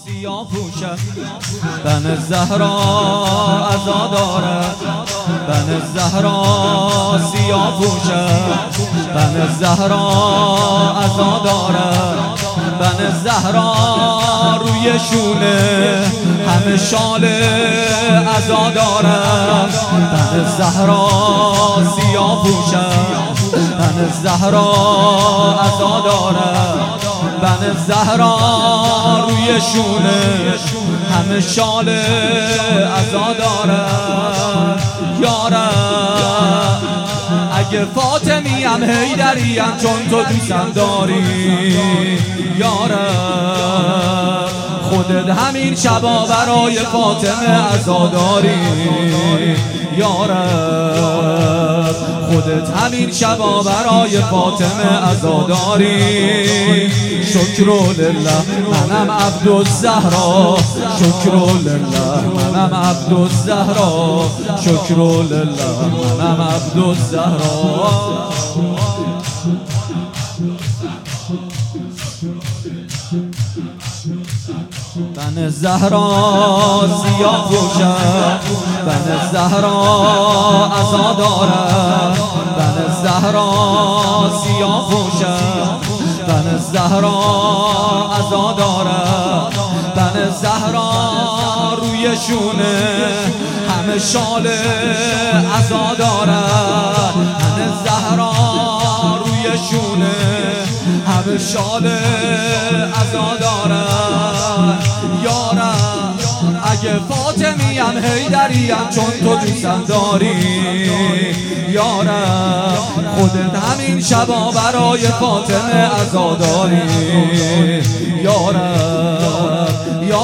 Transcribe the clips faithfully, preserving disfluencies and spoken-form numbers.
سیاه پوشم، بن زهرا عزا دارد، بن زهرا سیاه پوشم، بن زهرا عزا دارد، بن زهرا روی شونه همه شال عزا دارد، بن زهرا سیاه پوشم، بن زهرا عزا دارد، بن زهرا روی شونه همه شال عزا دارد. یارم اگه فاطمیم حیدریم چون تو دوستم داری، یارم خودت همین شبا برای فاطمه عزا داری، یارم خودت همین شبا برای فاطمه عزا داری. شکر لله منم عبدالزهرا، شکر لله منم عبدالزهرا، شکر لله منم عبدالزهرا. بن زهرا سیاه پوشم، بن زهرا عزا دارد، بن زهرا سیاه پوشم، بن زهرا عزا دارد، بن زهرا روی شونه همه شال عزا دارد، بن زهرا روی شونه همه شال عزا دارد. یارم اگه فاطمیم حیدریم چون تو دوستم داری، یارم خودت همین شبا برای فاطمه عزا داری، یارم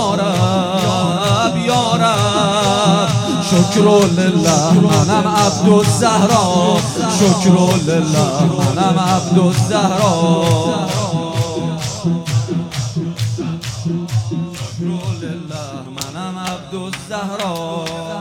یارم یارم. شکر لله منم عبدالزهرا، شکر لله منم عبدالزهرا، منم عبدالزهرا.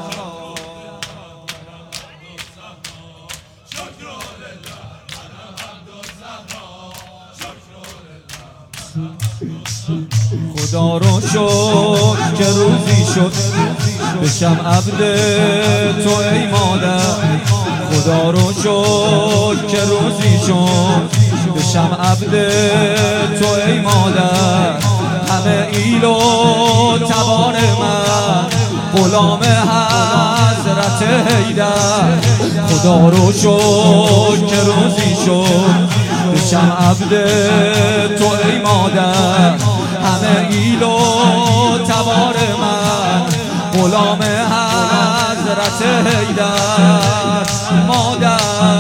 خدا رو شکر که روزی شد بشم عبد تو ای مادر، خدا رو شکر که روزی شد بشم عبد تو ای مادر. همه ایل و تبار من غلام حضرت حیدر، خدا رو شکر که روزی شد بشم عبد تو ای مادر. همه ایل و تبار من غلام حضرت حیدر مادر.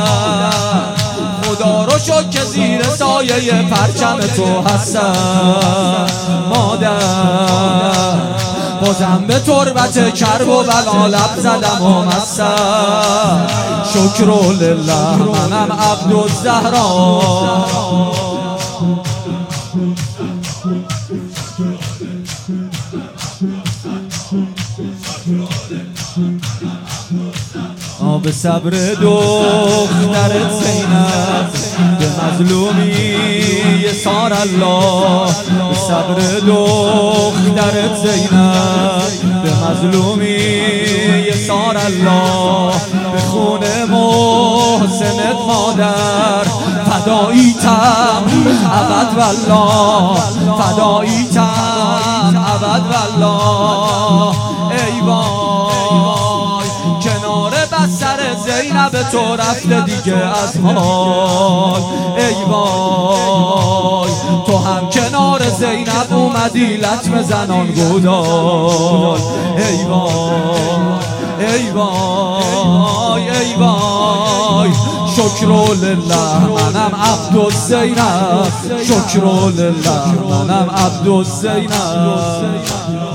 خدا رو شکر که زیر سایه پرچم تو هستم مادر، بازم به تربت کرب و بلا لب زدم و مستم. شکر لله منم عبدالزهرا، به صبر دخترت زینب به مظلومی سار الله، به صبر دخترت زینب به مظلومی سار الله. به خون محسنت مادر فداییتم ابد والله، فداییتم ابد والله. ای وای کنار بستر زینب تو رفته دیگه از حال، ای وای تو هم کنار زینب اومدی لطم زنان گودال، ای وای ای وای ای وای. شکر لله منم عبدالزینب، شکر لله منم عبدالزینب.